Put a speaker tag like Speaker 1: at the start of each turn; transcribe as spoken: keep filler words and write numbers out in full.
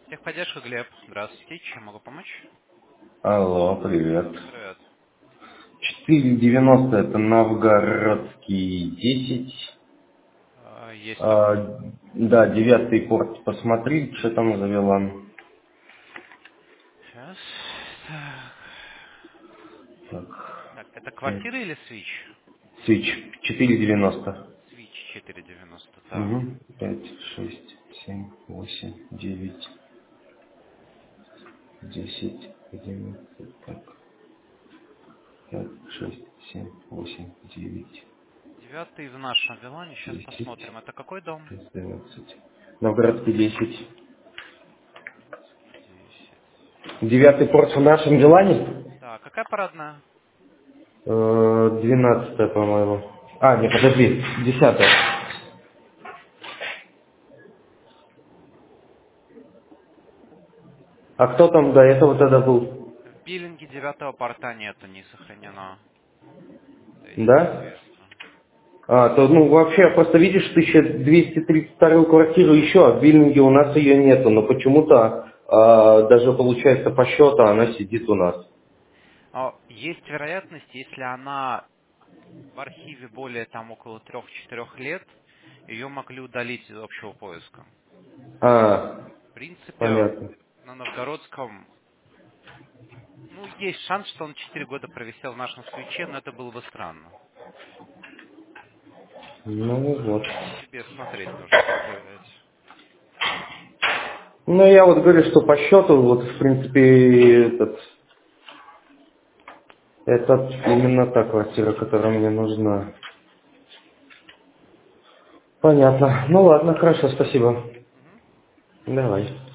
Speaker 1: Техподдержка, Глеб. Здравствуйте. Чем могу помочь?
Speaker 2: Алло, привет.
Speaker 1: Привет.
Speaker 2: четыре девяносто это Новгородский десять.
Speaker 1: А, Есть
Speaker 2: А,
Speaker 1: такой.
Speaker 2: да, девятый порт посмотри, что там завела.
Speaker 1: Сейчас. Так.
Speaker 2: Так,
Speaker 1: Так, это
Speaker 2: пять.
Speaker 1: квартира или свич?
Speaker 2: Свич четыре девяносто.
Speaker 1: Свич четыре девяносто. Так.
Speaker 2: Угу. пять, шесть, семь, восемь, девять, десять, одиннадцать. Так, пять, шесть, семь, восемь, девять,
Speaker 1: Девятый в нашем Вилане. Сейчас
Speaker 2: десять,
Speaker 1: посмотрим. Это какой дом?
Speaker 2: двенадцать. Новгородский десять.
Speaker 1: Десять.
Speaker 2: Девятый порт в нашем Милане?
Speaker 1: Так, какая парадная?
Speaker 2: Э, Двенадцатое, по-моему. А, не, подожди, десятое. А кто там до этого тогда был?
Speaker 1: В биллинге девятого порта нету, не сохранено. То есть
Speaker 2: Да?
Speaker 1: неизвестно.
Speaker 2: А, то, ну, вообще, просто видишь, тысяча двести тридцать вторую квартиру еще, а в Биллинге у нас ее нету, но почему-то а, даже, получается, по счету она сидит у нас.
Speaker 1: Но есть вероятность, если она в архиве более там около трех-четырех лет, ее могли удалить из общего поиска.
Speaker 2: А,
Speaker 1: В принципе,
Speaker 2: понятно.
Speaker 1: на Новгородском, ну, есть шанс, что он четыре года провисел в нашем свече, но это было бы странно.
Speaker 2: Ну, вот.
Speaker 1: Тебе смотреть нужно, проверять.
Speaker 2: Ну, я вот говорю, что по счету, вот, в принципе, этот, это именно та квартира, которая мне нужна. Понятно. Ну ладно, хорошо, спасибо.
Speaker 1: Мгм.
Speaker 2: Давай.